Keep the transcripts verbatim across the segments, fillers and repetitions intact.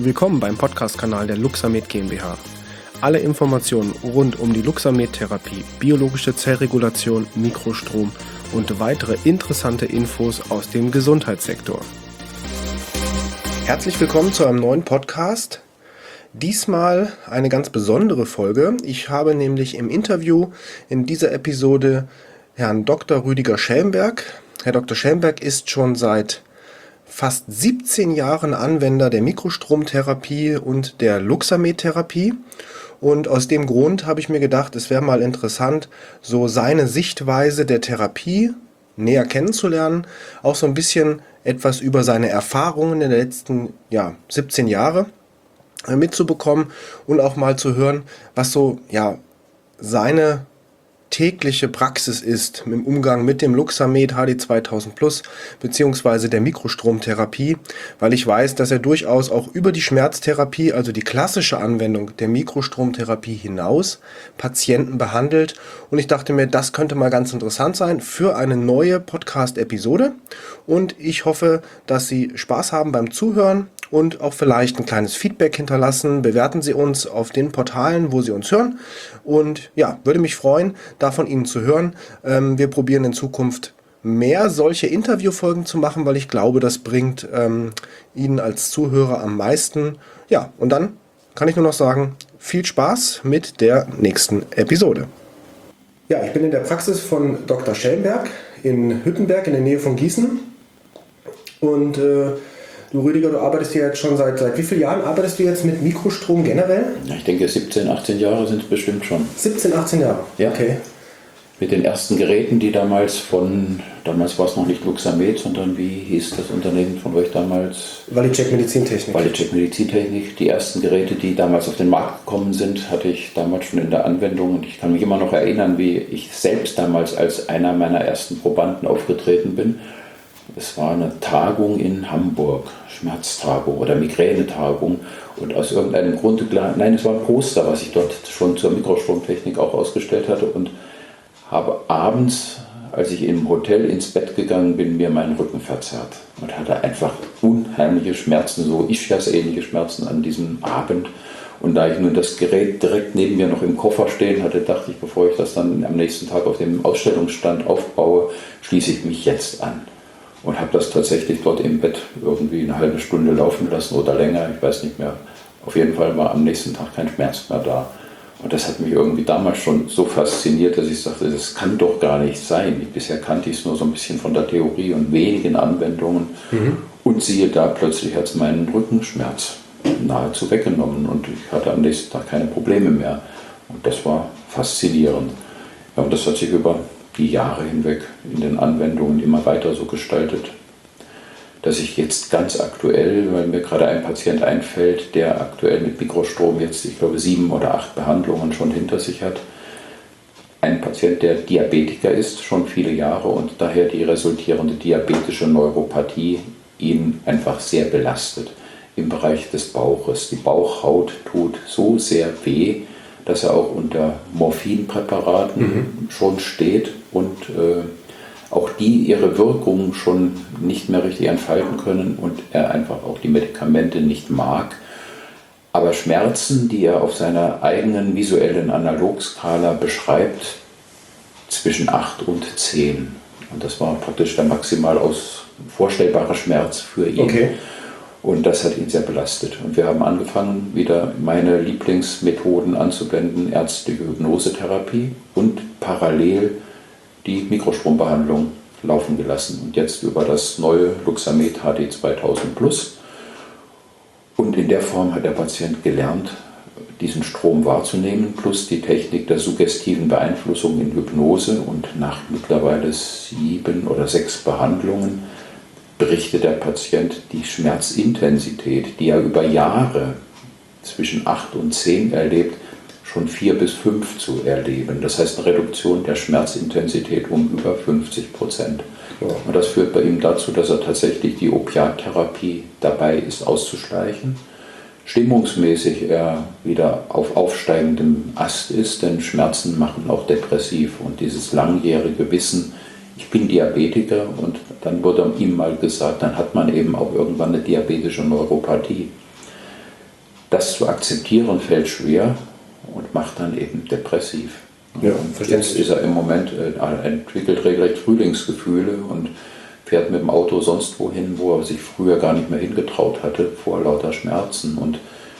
Willkommen beim Podcast-Kanal der Luxamed GmbH. Alle Informationen rund um die Luxamed-Therapie, biologische Zellregulation, Mikrostrom und weitere interessante Infos aus dem Gesundheitssektor. Herzlich willkommen zu einem neuen Podcast. Diesmal eine ganz besondere Folge. Ich habe nämlich im Interview in dieser Episode Herrn Doktor Rüdiger Schelmberg. Herr Doktor Schelmberg ist schon seit fast siebzehn Jahren Anwender der Mikrostromtherapie und der Luxamed-Therapie. Und aus dem Grund habe ich mir gedacht, es wäre mal interessant, so seine Sichtweise der Therapie näher kennenzulernen, auch so ein bisschen etwas über seine Erfahrungen in den letzten ja, siebzehn Jahre mitzubekommen und auch mal zu hören, was so ja seine tägliche Praxis ist im Umgang mit dem Luxamed H D zweitausend Plus beziehungsweise der Mikrostromtherapie, weil ich weiß, dass er durchaus auch über die Schmerztherapie, also die klassische Anwendung der Mikrostromtherapie hinaus Patienten behandelt, und ich dachte mir, das könnte mal ganz interessant sein für eine neue Podcast-Episode, und ich hoffe, dass Sie Spaß haben beim Zuhören und auch vielleicht ein kleines Feedback hinterlassen. Bewerten Sie uns auf den Portalen, wo Sie uns hören. Und ja, würde mich freuen, da von Ihnen zu hören. Ähm, wir probieren in Zukunft mehr solche Interviewfolgen zu machen, weil ich glaube, das bringt ähm, Ihnen als Zuhörer am meisten. Ja, und dann kann ich nur noch sagen, viel Spaß mit der nächsten Episode. Ja, ich bin in der Praxis von Doktor Schelmberg in Hüttenberg in der Nähe von Gießen. Und äh, Du Rüdiger, du arbeitest hier jetzt schon seit, seit wie vielen Jahren arbeitest du jetzt mit Mikrostrom generell? Ja, ich denke siebzehn, achtzehn Jahre sind es bestimmt schon. siebzehn, achtzehn Jahre? Ja. Okay. Mit den ersten Geräten, die damals von, damals war es noch nicht Luxamed, sondern wie hieß das Unternehmen von euch damals? Valicek Medizintechnik. Valicek Medizintechnik. Die ersten Geräte, die damals auf den Markt gekommen sind, hatte ich damals schon in der Anwendung. Und ich kann mich immer noch erinnern, wie ich selbst damals als einer meiner ersten Probanden aufgetreten bin. Es war eine Tagung in Hamburg, Schmerztagung oder Migränetagung, und aus irgendeinem Grunde, nein, es war ein Poster, was ich dort schon zur Mikrostromtechnik auch ausgestellt hatte, und habe abends, als ich im Hotel ins Bett gegangen bin, mir meinen Rücken verzerrt und hatte einfach unheimliche Schmerzen, so Ischias-ähnliche Schmerzen an diesem Abend. Und da ich nun das Gerät direkt neben mir noch im Koffer stehen hatte, dachte ich, bevor ich das dann am nächsten Tag auf dem Ausstellungsstand aufbaue, schließe ich mich jetzt an. Und habe das tatsächlich dort im Bett irgendwie eine halbe Stunde laufen lassen oder länger, ich weiß nicht mehr. Auf jeden Fall war am nächsten Tag kein Schmerz mehr da. Und das hat mich irgendwie damals schon so fasziniert, dass ich sagte, das kann doch gar nicht sein. Ich, bisher kannte ich es nur so ein bisschen von der Theorie und wenigen Anwendungen. Mhm. Und siehe da, plötzlich hat es meinen Rückenschmerz nahezu weggenommen und ich hatte am nächsten Tag keine Probleme mehr. Und das war faszinierend. Ja, und das hat sich über die Jahre hinweg in den Anwendungen immer weiter so gestaltet, dass ich jetzt ganz aktuell, weil mir gerade ein Patient einfällt, der aktuell mit Mikrostrom jetzt, ich glaube, sieben oder acht Behandlungen schon hinter sich hat, ein Patient, der Diabetiker ist, schon viele Jahre, und daher die resultierende diabetische Neuropathie ihn einfach sehr belastet im Bereich des Bauches. Die Bauchhaut tut so sehr weh, dass er auch unter Morphinpräparaten mhm. schon steht und äh, auch die ihre Wirkung schon nicht mehr richtig entfalten können und er einfach auch die Medikamente nicht mag. Aber Schmerzen, die er auf seiner eigenen visuellen Analogskala beschreibt, zwischen acht und zehn. Und das war praktisch der maximal aus vorstellbare Schmerz für ihn. Okay. Und das hat ihn sehr belastet. Und wir haben angefangen, wieder meine Lieblingsmethoden anzuwenden, ärztliche Hypnosetherapie und parallel die Mikrostrombehandlung laufen gelassen. Und jetzt über das neue Luxamed H D zweitausend Plus. Und in der Form hat der Patient gelernt, diesen Strom wahrzunehmen, plus die Technik der suggestiven Beeinflussung in Hypnose. Und nach mittlerweile sieben oder sechs Behandlungen berichtet der Patient, die Schmerzintensität, die er über Jahre zwischen acht und zehn erlebt, schon vier bis fünf zu erleben. Das heißt eine Reduktion der Schmerzintensität um über fünfzig Prozent. Ja. Und das führt bei ihm dazu, dass er tatsächlich die Opiattherapie dabei ist auszuschleichen. Stimmungsmäßig er wieder auf aufsteigendem Ast ist, denn Schmerzen machen auch depressiv. Und dieses langjährige Wissen, ich bin Diabetiker, und dann wurde ihm mal gesagt, dann hat man eben auch irgendwann eine diabetische Neuropathie. das zu akzeptieren fällt schwer und macht dann eben depressiv. Ja, und jetzt ist er im Moment, äh, entwickelt regelrecht Frühlingsgefühle und fährt mit dem Auto sonst wohin, wo er sich früher gar nicht mehr hingetraut hatte, vor lauter Schmerzen, und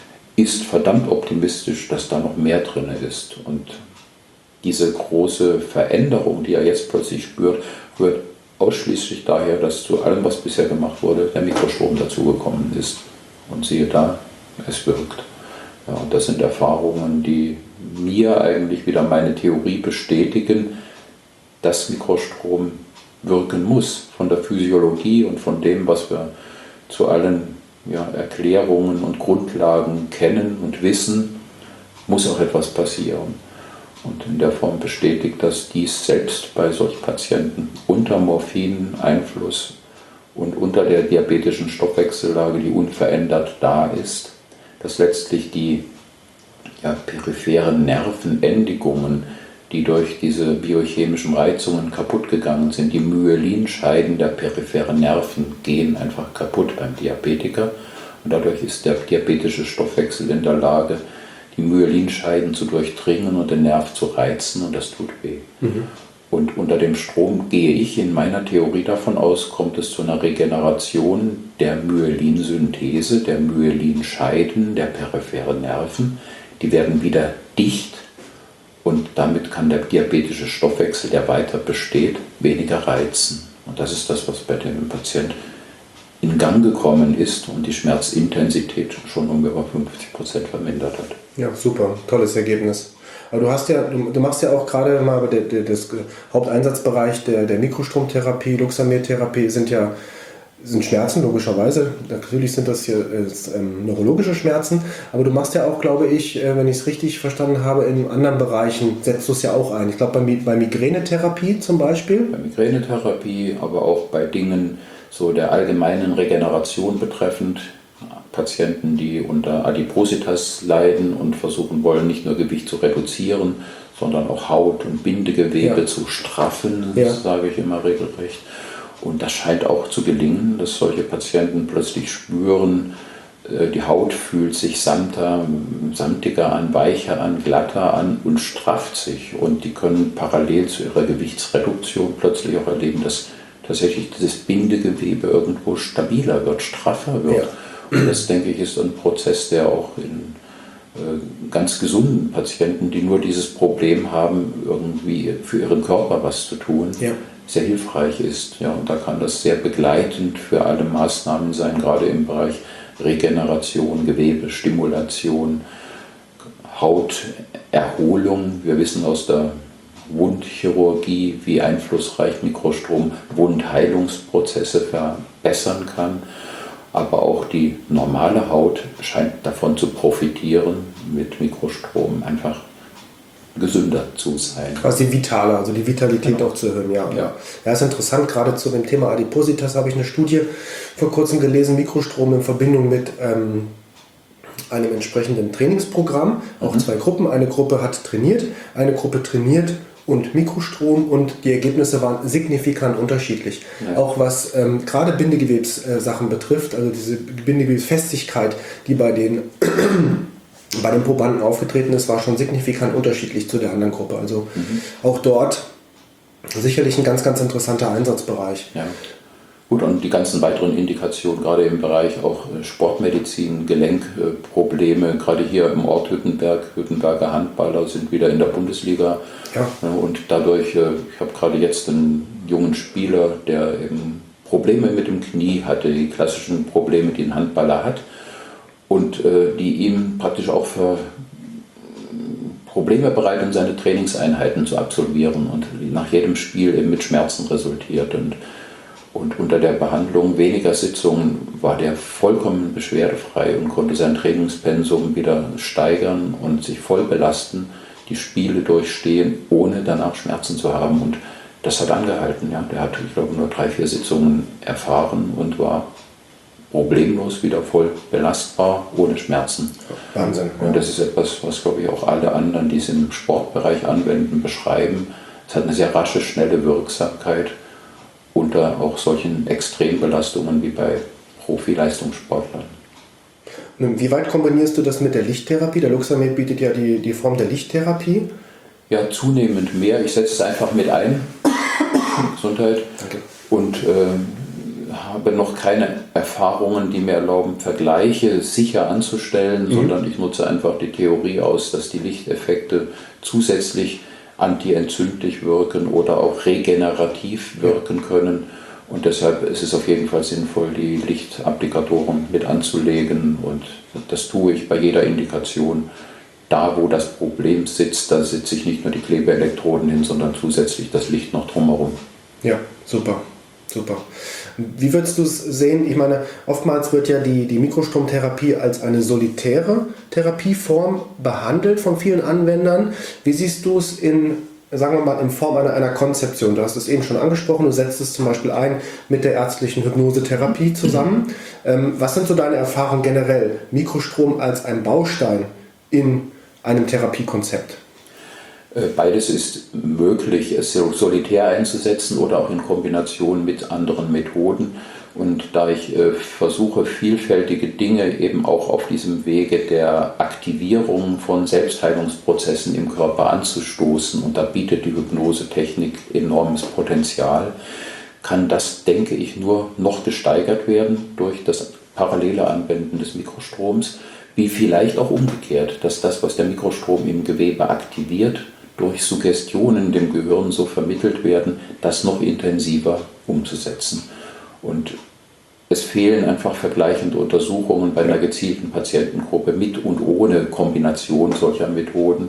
ist verdammt optimistisch, dass da noch mehr drin ist. Und diese große Veränderung, die er jetzt plötzlich spürt, rührt ausschließlich daher, dass zu allem, was bisher gemacht wurde, der Mikrostrom dazugekommen ist. Und siehe da, es wirkt. Ja, und das sind Erfahrungen, die mir eigentlich wieder meine Theorie bestätigen, dass Mikrostrom wirken muss von der Physiologie und von dem, was wir zu allen ja, Erklärungen und Grundlagen kennen und wissen, muss auch etwas passieren. Und in der Form bestätigt das dies selbst bei solchen Patienten unter Morphineinfluss und unter der diabetischen Stoffwechsellage, die unverändert da ist, dass letztlich die ja, peripheren Nervenendigungen, die durch diese biochemischen Reizungen kaputt gegangen sind, die Myelinscheiden der peripheren Nerven gehen einfach kaputt beim Diabetiker. Und dadurch ist der diabetische Stoffwechsel in der Lage, die Myelinscheiden zu durchdringen und den Nerv zu reizen, und das tut weh. Mhm. Und unter dem Strom gehe ich in meiner Theorie davon aus, kommt es zu einer Regeneration der Myelinsynthese, der Myelinscheiden der peripheren Nerven. Die werden wieder dicht. Und damit kann der diabetische Stoffwechsel, der weiter besteht, weniger reizen. Und das ist das, was bei dem Patienten in Gang gekommen ist und die Schmerzintensität schon um über fünfzig Prozent vermindert hat. Ja, super, tolles Ergebnis. Aber du hast ja, du, du machst ja auch gerade mal der, der, das Haupteinsatzbereich der, der Mikrostromtherapie, Luxamil-Therapie sind ja sind Schmerzen, logischerweise. Natürlich sind das hier äh, ähm, neurologische Schmerzen, aber du machst ja auch, glaube ich, äh, wenn ich es richtig verstanden habe, in anderen Bereichen setzt du es ja auch ein. Ich glaube, bei, bei Migränetherapie zum Beispiel. Bei Migränetherapie, aber auch bei Dingen so der allgemeinen Regeneration betreffend. Patienten, die unter Adipositas leiden und versuchen wollen, nicht nur Gewicht zu reduzieren, sondern auch Haut- und Bindegewebe ja. zu straffen, ja. sage ich immer regelrecht. Und das scheint auch zu gelingen, dass solche Patienten plötzlich spüren, die Haut fühlt sich samter, samtiger an, weicher an, glatter an und strafft sich. Und die können parallel zu ihrer Gewichtsreduktion plötzlich auch erleben, dass tatsächlich dieses Bindegewebe irgendwo stabiler wird, straffer wird. Ja. Und das, denke ich, ist ein Prozess, der auch in äh, ganz gesunden Patienten, die nur dieses Problem haben, irgendwie für ihren Körper was zu tun, ja. sehr hilfreich ist. Ja, und da kann das sehr begleitend für alle Maßnahmen sein, gerade im Bereich Regeneration, Gewebestimulation, Hauterholung. Wir wissen aus der Wundchirurgie, wie einflussreich Mikrostrom Wundheilungsprozesse verbessern kann. Aber auch die normale Haut scheint davon zu profitieren, mit Mikrostrom einfach gesünder zu sein. Quasi vitaler, also die Vitalität genau. auch zu erhöhen. Ja, ja. ja, ist interessant, gerade zu dem Thema Adipositas habe ich eine Studie vor kurzem gelesen, Mikrostrom in Verbindung mit ähm, einem entsprechenden Trainingsprogramm. Auch mhm. zwei Gruppen, eine Gruppe hat trainiert, eine Gruppe trainiert und Mikrostrom, und die Ergebnisse waren signifikant unterschiedlich. Ja. Auch was ähm, gerade Bindegewebssachen äh, betrifft, also diese Bindegewebsfestigkeit, die bei den, bei den Probanden aufgetreten ist, war schon signifikant unterschiedlich zu der anderen Gruppe. Also mhm. auch dort sicherlich ein ganz, ganz interessanter Einsatzbereich. Ja. Gut, und die ganzen weiteren Indikationen, gerade im Bereich auch Sportmedizin, Gelenkprobleme, gerade hier im Ort Hüttenberg, Hüttenberger Handballer sind wieder in der Bundesliga. Ja. Und dadurch, ich habe gerade jetzt einen jungen Spieler, der eben Probleme mit dem Knie hatte, die klassischen Probleme, die ein Handballer hat, und die ihm praktisch auch für Probleme bereiten, seine Trainingseinheiten zu absolvieren und nach jedem Spiel eben mit Schmerzen resultiert. Und Und unter der Behandlung weniger Sitzungen war der vollkommen beschwerdefrei und konnte sein Trainingspensum wieder steigern und sich voll belasten, die Spiele durchstehen, ohne danach Schmerzen zu haben. Und das hat angehalten. Ja. Der hat, ich glaube, nur drei, vier Sitzungen erfahren und war problemlos wieder voll belastbar, ohne Schmerzen. Wahnsinn. Ja. Und das ist etwas, was, glaube ich, auch alle anderen, die es im Sportbereich anwenden, beschreiben. Es hat eine sehr rasche, schnelle Wirksamkeit unter auch solchen Extrembelastungen wie bei Profileistungssportlern. Und wie weit kombinierst du das mit der Lichttherapie? Der Luxamed bietet ja die, die Form der Lichttherapie. Ja, zunehmend mehr. Ich setze es einfach mit ein. Gesundheit. Danke. Und äh, habe noch keine Erfahrungen, die mir erlauben, Vergleiche sicher anzustellen, mhm. sondern ich nutze einfach die Theorie aus, dass die Lichteffekte zusätzlich antientzündlich wirken oder auch regenerativ wirken können. Und deshalb ist es auf jeden Fall sinnvoll, die Lichtapplikatoren mit anzulegen. Und das tue ich bei jeder Indikation. Da, wo das Problem sitzt, da setze ich nicht nur die Klebeelektroden hin, sondern zusätzlich das Licht noch drumherum. Ja, super, super. Wie würdest du es sehen? Ich meine, oftmals wird ja die, die Mikrostromtherapie als eine solitäre Therapieform behandelt von vielen Anwendern. Wie siehst du es in, sagen wir mal, in Form einer, einer Konzeption? Du hast es eben schon angesprochen, du setzt es zum Beispiel ein mit der ärztlichen Hypnosetherapie zusammen. Ähm, was sind so deine Erfahrungen generell? Mikrostrom als ein Baustein in einem Therapiekonzept? Beides ist möglich, es solitär einzusetzen oder auch in Kombination mit anderen Methoden. Und da ich äh, versuche, vielfältige Dinge eben auch auf diesem Wege der Aktivierung von Selbstheilungsprozessen im Körper anzustoßen, und da bietet die Hypnosetechnik enormes Potenzial, kann das, denke ich, nur noch gesteigert werden durch das parallele Anwenden des Mikrostroms, wie vielleicht auch umgekehrt, dass das, was der Mikrostrom im Gewebe aktiviert, durch Suggestionen dem Gehirn so vermittelt werden, das noch intensiver umzusetzen. Und es fehlen einfach vergleichende Untersuchungen bei einer gezielten Patientengruppe mit und ohne Kombination solcher Methoden.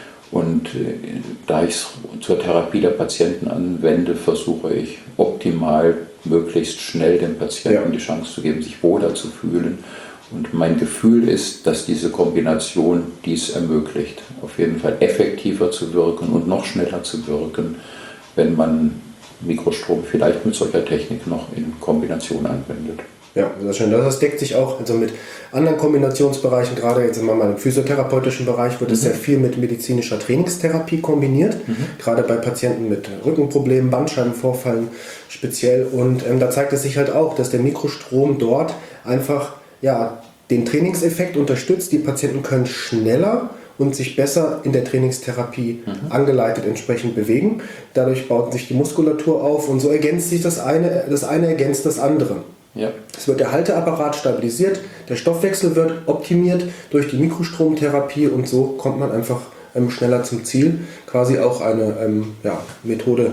Und äh, da ich es zur Therapie der Patienten anwende, versuche ich optimal, möglichst schnell dem Patienten ja. die Chance zu geben, sich wohler zu fühlen. Und mein Gefühl ist, dass diese Kombination dies ermöglicht, auf jeden Fall effektiver zu wirken und noch schneller zu wirken, wenn man Mikrostrom vielleicht mit solcher Technik noch in Kombination anwendet. Ja, sehr schön. Das deckt sich auch also mit anderen Kombinationsbereichen, gerade jetzt im physiotherapeutischen Bereich wird es mhm. sehr viel mit medizinischer Trainingstherapie kombiniert, mhm. gerade bei Patienten mit Rückenproblemen, Bandscheibenvorfallen speziell. Und ähm, da zeigt es sich halt auch, dass der Mikrostrom dort einfach ja, den Trainingseffekt unterstützt. Die Patienten können schneller und sich besser in der Trainingstherapie mhm. angeleitet entsprechend bewegen. Dadurch baut sich die Muskulatur auf und so ergänzt sich das eine, das eine ergänzt das andere. Ja. Es wird der Halteapparat stabilisiert, der Stoffwechsel wird optimiert durch die Mikrostromtherapie und so kommt man einfach ähm, schneller zum Ziel. Quasi auch eine ähm, ja, Methode,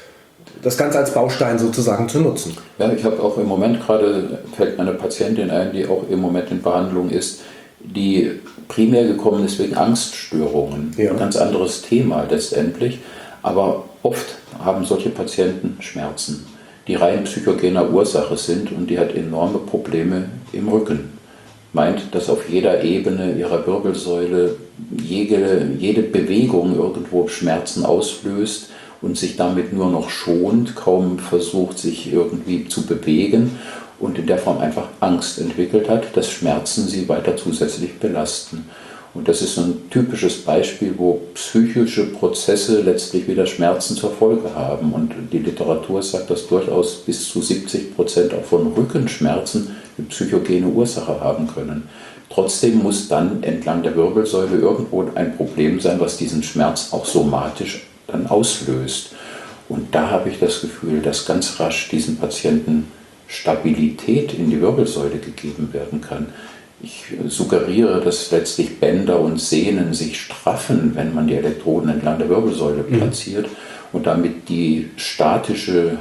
das Ganze als Baustein sozusagen zu nutzen. Ja, ich habe auch im Moment gerade, fällt eine Patientin ein, die auch im Moment in Behandlung ist, die primär gekommen ist wegen Angststörungen. Ja. Ein ganz anderes Thema letztendlich, aber oft haben solche Patienten Schmerzen, die rein psychogener Ursache sind, und die hat enorme Probleme im Rücken. Meint, dass auf jeder Ebene ihrer Wirbelsäule jede, jede Bewegung irgendwo Schmerzen auslöst und sich damit nur noch schont, kaum versucht, sich irgendwie zu bewegen und in der Form einfach Angst entwickelt hat, dass Schmerzen sie weiter zusätzlich belasten. Und das ist ein typisches Beispiel, wo psychische Prozesse letztlich wieder Schmerzen zur Folge haben. Und die Literatur sagt, dass durchaus bis zu siebzig Prozent auch von Rückenschmerzen eine psychogene Ursache haben können. Trotzdem muss dann entlang der Wirbelsäule irgendwo ein Problem sein, was diesen Schmerz auch somatisch dann auslöst. Und da habe ich das Gefühl, dass ganz rasch diesen Patienten Stabilität in die Wirbelsäule gegeben werden kann. Ich suggeriere, dass letztlich Bänder und Sehnen sich straffen, wenn man die Elektroden entlang der Wirbelsäule platziert, mhm. und damit die statische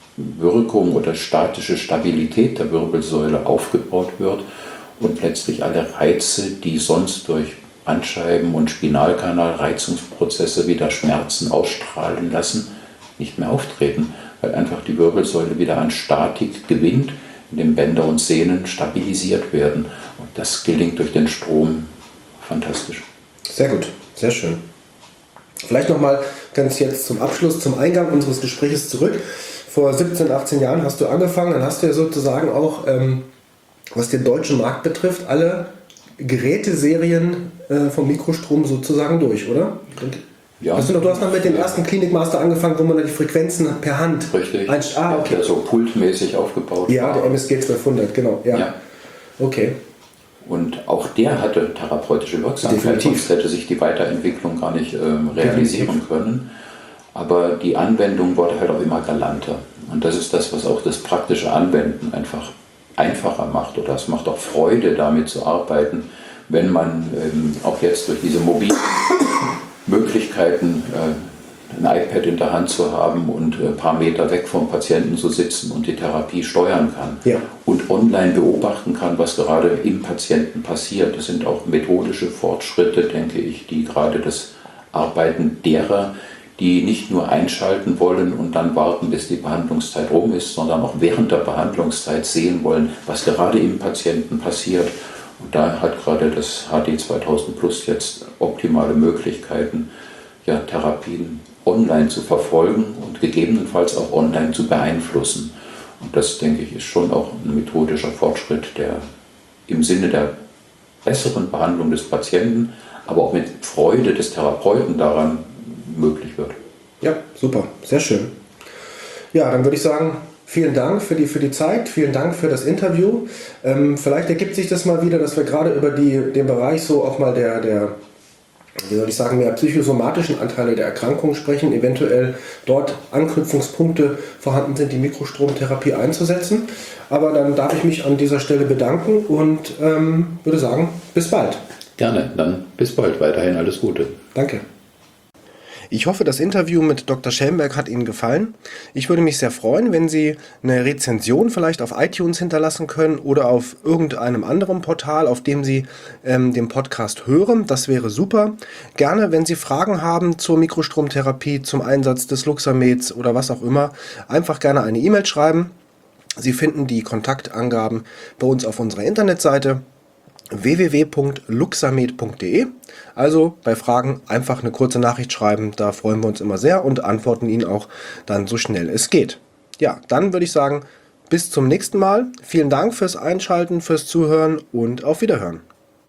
Wirkung oder statische Stabilität der Wirbelsäule aufgebaut wird und letztlich alle Reize, die sonst durch Bandscheiben- und Spinalkanalreizungsprozesse wieder Schmerzen ausstrahlen lassen, nicht mehr auftreten, weil einfach die Wirbelsäule wieder an Statik gewinnt, indem Bänder und Sehnen stabilisiert werden. Und das gelingt durch den Strom fantastisch. Sehr gut, sehr schön. Vielleicht nochmal ganz jetzt zum Abschluss, zum Eingang unseres Gesprächs zurück. Vor siebzehn, achtzehn Jahren hast du angefangen, dann hast du ja sozusagen auch, ähm, was den deutschen Markt betrifft, alle Geräteserien äh, vom Mikrostrom sozusagen durch, oder? Ja. Hast du, noch, du hast noch mit dem ersten Klinikmaster angefangen, wo man dann die Frequenzen per Hand... Richtig, ein, ah, okay. der so pultmäßig aufgebaut ja, war. der M S G zwölfhundert, genau. Ja. ja. Okay. Und auch der hatte therapeutische Wirksamkeit, Definitiv. sonst hätte sich die Weiterentwicklung gar nicht ähm, realisieren können. Aber die Anwendung wurde halt auch immer galanter. Und das ist das, was auch das praktische Anwenden einfach einfacher macht. Oder es macht auch Freude, damit zu arbeiten, wenn man ähm, auch jetzt durch diese mobilen Möglichkeiten, äh, ein iPad in der Hand zu haben und ein paar Meter weg vom Patienten zu sitzen und die Therapie steuern kann. Ja. Und online beobachten kann, was gerade im Patienten passiert. Das sind auch methodische Fortschritte, denke ich, die gerade das Arbeiten derer, die nicht nur einschalten wollen und dann warten, bis die Behandlungszeit rum ist, sondern auch während der Behandlungszeit sehen wollen, was gerade im Patienten passiert. Und da hat gerade das H D zweitausend Plus jetzt optimale Möglichkeiten, ja, Therapien online zu verfolgen und gegebenenfalls auch online zu beeinflussen. Und das, denke ich, ist schon auch ein methodischer Fortschritt, der im Sinne der besseren Behandlung des Patienten, aber auch mit Freude des Therapeuten daran möglich wird. Ja, super, sehr schön. Ja, dann würde ich sagen, vielen Dank für die, für die Zeit, vielen Dank für das Interview. Ähm, vielleicht ergibt sich das mal wieder, dass wir gerade über die, den Bereich so auch mal der, der, wie soll ich sagen, mehr psychosomatischen Anteile der Erkrankung sprechen, eventuell dort Anknüpfungspunkte vorhanden sind, die Mikrostromtherapie einzusetzen. Aber dann darf ich mich an dieser Stelle bedanken und ähm, würde sagen, bis bald. Gerne, dann bis bald, weiterhin alles Gute. Danke. Ich hoffe, das Interview mit Doktor Schellenberg hat Ihnen gefallen. Ich würde mich sehr freuen, wenn Sie eine Rezension vielleicht auf iTunes hinterlassen können oder auf irgendeinem anderen Portal, auf dem Sie ähm, den Podcast hören. Das wäre super. Gerne, wenn Sie Fragen haben zur Mikrostromtherapie, zum Einsatz des Luxameds oder was auch immer, einfach gerne eine E-Mail schreiben. Sie finden die Kontaktangaben bei uns auf unserer Internetseite w w w punkt luxamed punkt de. Also bei Fragen einfach eine kurze Nachricht schreiben, da freuen wir uns immer sehr und antworten Ihnen auch dann so schnell es geht. Ja, dann würde ich sagen, bis zum nächsten Mal. Vielen Dank fürs Einschalten, fürs Zuhören und auf Wiederhören.